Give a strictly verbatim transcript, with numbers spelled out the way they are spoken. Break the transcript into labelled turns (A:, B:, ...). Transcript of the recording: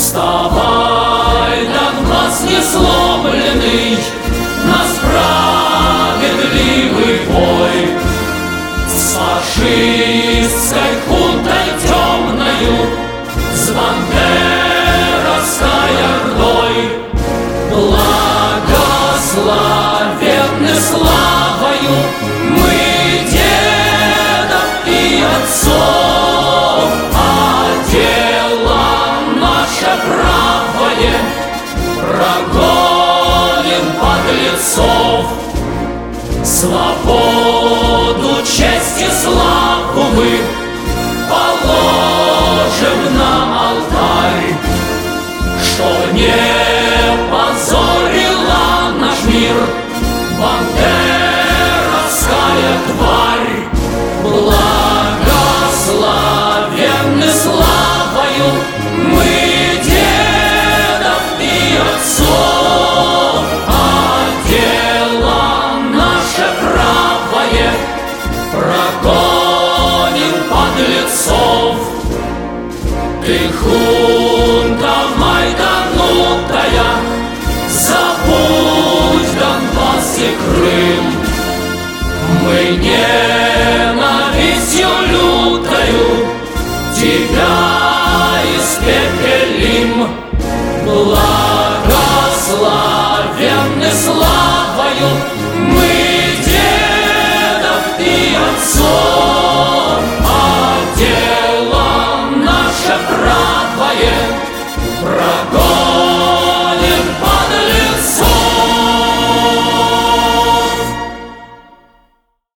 A: Вставай, Донбасс несломленный, на справедливый бой с фашистской хунтой темною, с бандеровской ордой. Благословенны славою мы дедов и отцов, а дело наше правое прогоним подлецов. Свободу, честь и славу мы положим на алтарь, что не позорила наш мир бандеровская тварь. Благословенны славою мы дедов и отцов, а дело наше правое прогоним подлецов. Ты хунта майданутая, забудь Донбасс и Крым. Мы не